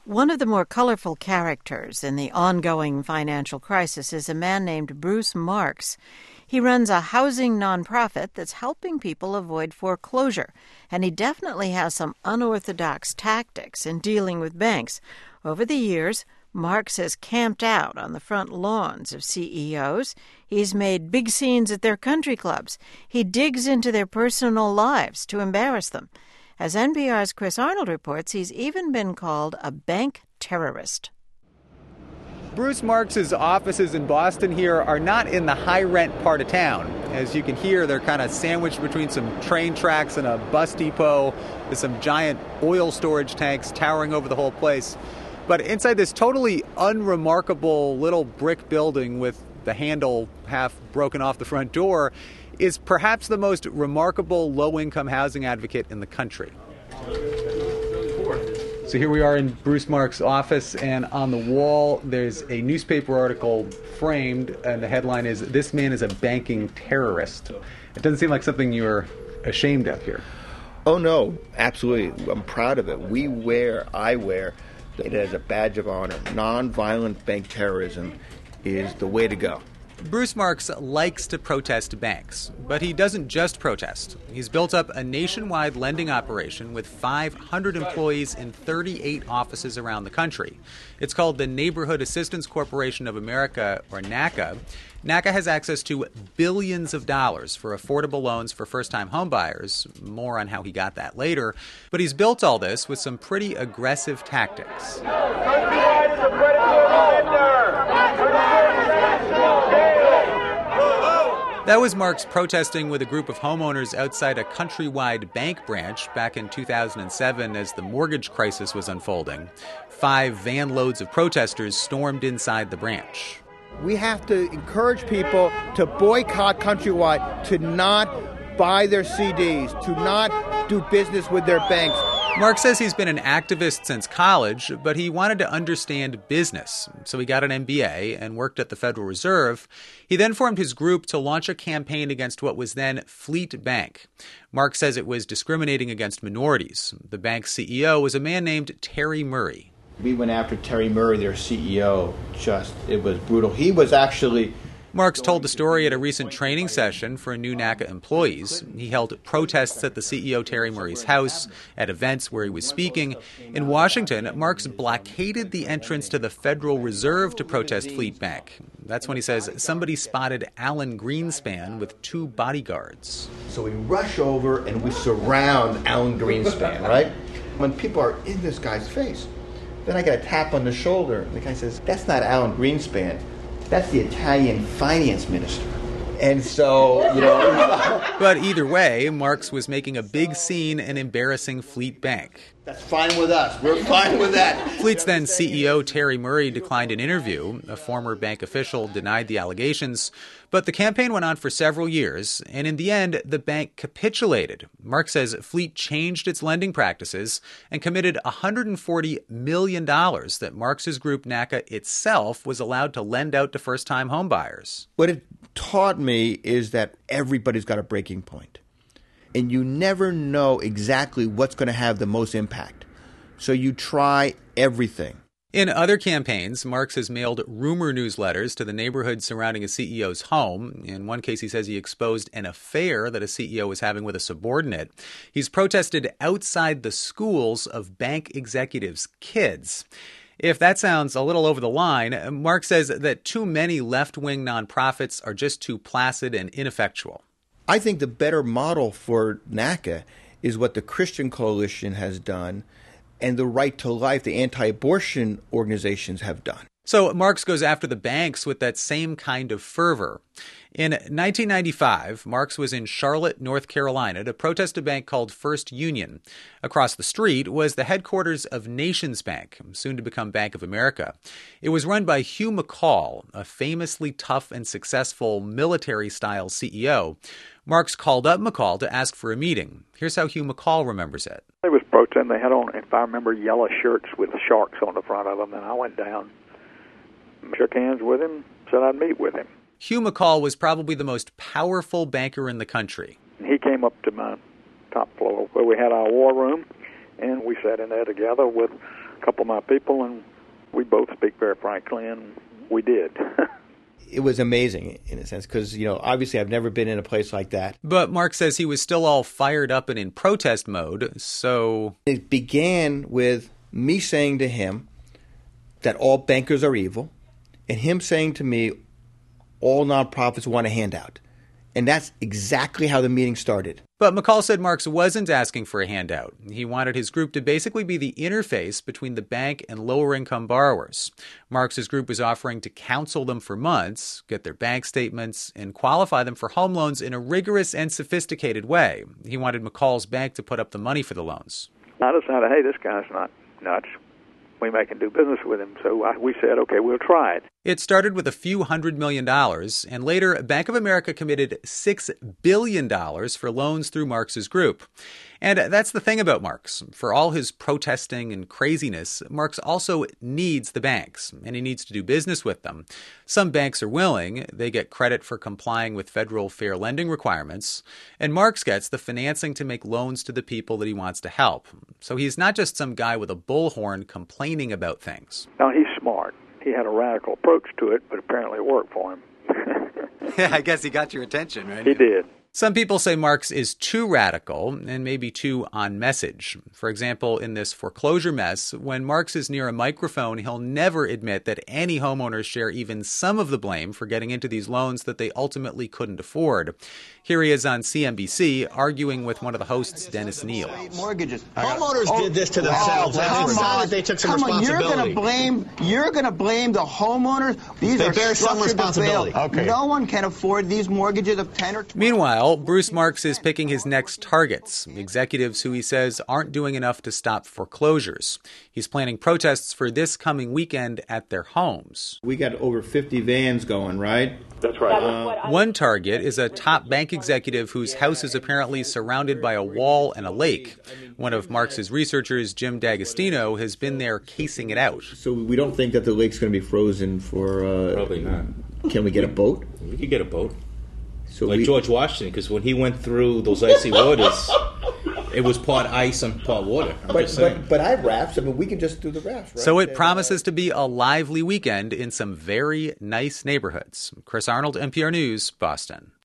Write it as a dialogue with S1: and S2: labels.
S1: One of the more colorful characters in the ongoing financial crisis is a man named Bruce Marks. He runs a housing nonprofit that's helping people avoid foreclosure, and he definitely has some unorthodox tactics in dealing with banks. Over the years, Marks has camped out on the front lawns of CEOs. He's made big scenes at their country clubs. He digs into their personal lives to embarrass them. As NPR's Chris Arnold reports, he's even been called a bank terrorist.
S2: Bruce Marks' offices in Boston here are not in the high-rent part of town. As you can hear, they're kind of sandwiched between some train tracks and a bus depot. There's some giant oil storage tanks towering over the whole place. But inside this totally unremarkable little brick building with the handle half broken off the front door is perhaps the most remarkable low-income housing advocate in the country. So here we are in Bruce Marks' office, and on the wall there's a newspaper article framed, and the headline is, "This man is a banking terrorist." It doesn't seem like something you're ashamed of here.
S3: Oh, no, absolutely. I'm proud of it. I wear it as a badge of honor. Nonviolent bank terrorism is the way to go.
S2: Bruce Marks likes to protest banks, but he doesn't just protest. He's built up a nationwide lending operation with 500 employees in 38 offices around the country. It's called the Neighborhood Assistance Corporation of America, or NACA. NACA has access to billions of dollars for affordable loans for first-time homebuyers. More on how he got that later. But he's built all this with some pretty aggressive tactics. That was Marks protesting with a group of homeowners outside a countrywide bank branch back in 2007 as the mortgage crisis was unfolding. 5 van loads of protesters stormed inside the branch.
S3: We have to encourage people to boycott Countrywide, to not buy their CDs, to not do business with their banks.
S2: Mark says he's been an activist since college, but he wanted to understand business. So he got an MBA and worked at the Federal Reserve. He then formed his group to launch a campaign against what was then Fleet Bank. Mark says it was discriminating against minorities. The bank's CEO was a man named Terry Murray.
S3: We went after Terry Murray, their CEO. It was brutal. He was actually...
S2: Marks told the story at a recent training session for new NACA employees. He held protests at the CEO Terry Murray's house, at events where he was speaking. In Washington, Marks blockaded the entrance to the Federal Reserve to protest Fleet Bank. That's when he says somebody spotted Alan Greenspan with 2 bodyguards.
S3: So we rush over and we surround Alan Greenspan, right? When people are in this guy's face, then I get a tap on the shoulder. And the guy says, "That's not Alan Greenspan. That's the Italian finance minister." And so,
S2: But either way, Marks was making a big scene and embarrassing Fleet Bank.
S3: That's fine with us. We're fine with that.
S2: Fleet's then CEO Terry Murray declined an interview. A former bank official denied the allegations. But the campaign went on for several years, and in the end, the bank capitulated. Marks says Fleet changed its lending practices and committed $140 million that Marks's group NACA itself was allowed to lend out to first-time homebuyers.
S3: What it taught me is that everybody's got a breaking point. And you never know exactly what's going to have the most impact. So you try everything.
S2: In other campaigns, Marks has mailed rumor newsletters to the neighborhood surrounding a CEO's home. In one case, he says he exposed an affair that a CEO was having with a subordinate. He's protested outside the schools of bank executives' kids. If that sounds a little over the line, Mark says that too many left-wing nonprofits are just too placid and ineffectual.
S3: I think the better model for NACA is what the Christian Coalition has done and the Right to Life, the anti-abortion organizations have done.
S2: So Marks goes after the banks with that same kind of fervor. In 1995, Marks was in Charlotte, North Carolina, to protest a bank called First Union. Across the street was the headquarters of Nations Bank, soon to become Bank of America. It was run by Hugh McCall, a famously tough and successful military-style CEO. Marks called up McCall to ask for a meeting. Here's how Hugh McCall remembers it.
S4: They was protesting. They had on, if I remember, yellow shirts with sharks on the front of them, and I went down, shook hands with him, said I'd meet with him.
S2: Hugh McCall was probably the most powerful banker in the country.
S4: He came up to my top floor where we had our war room, and we sat in there together with couple of my people, and we both speak very frankly, and we did.
S3: It was amazing in a sense because, obviously I've never been in a place like that.
S2: But Mark says he was still all fired up and in protest mode, so...
S3: It began with me saying to him that all bankers are evil, and him saying to me, all nonprofits want a handout. And that's exactly how the meeting started.
S2: But McCall said Marks wasn't asking for a handout. He wanted his group to basically be the interface between the bank and lower-income borrowers. Marks's group was offering to counsel them for months, get their bank statements, and qualify them for home loans in a rigorous and sophisticated way. He wanted McCall's bank to put up the money for the loans.
S4: I decided, hey, this guy's not nuts. We may can do business with him. So we said, okay, we'll try it.
S2: It started with a few $100 million, and later Bank of America committed $6 billion for loans through Marks's group. And that's the thing about Marks. For all his protesting and craziness, Marks also needs the banks, and he needs to do business with them. Some banks are willing. They get credit for complying with federal fair lending requirements, and Marks gets the financing to make loans to the people that he wants to help. So he's not just some guy with a bullhorn complaining about things.
S4: No, he's smart. He had a radical approach to it, but apparently it worked for him.
S2: Yeah, I guess he got your attention, right?
S4: He did.
S2: Some people say Marks is too radical and maybe too on message. For example, in this foreclosure mess, when Marks is near a microphone, he'll never admit that any homeowners share even some of the blame for getting into these loans that they ultimately couldn't afford. Here he is on CNBC arguing with one of the hosts, Dennis Neal.
S5: Mortgages. Homeowners did this to themselves. They took some responsibility. You're going to blame the homeowners? They bear some responsibility. Okay. No one can afford these mortgages of 10 or 20.
S2: Meanwhile, Bruce Marks is picking his next targets, executives who he says aren't doing enough to stop foreclosures. He's planning protests for this coming weekend at their homes.
S3: We got over 50 vans going, right?
S4: That's right.
S2: One target is a top bank executive whose house is apparently surrounded by a wall and a lake. One of Marks's researchers, Jim D'Agostino, has been there casing it out.
S3: So we don't think that the lake's going to be frozen for...
S6: Probably not.
S3: Can we get a boat?
S6: We could get a boat.
S3: So
S6: like George Washington, because when he went through those icy waters, it was part ice and part water.
S3: But I have rafts. I mean, we can just do the rafts, right?
S2: So it promises to be a lively weekend in some very nice neighborhoods. Chris Arnold, NPR News, Boston.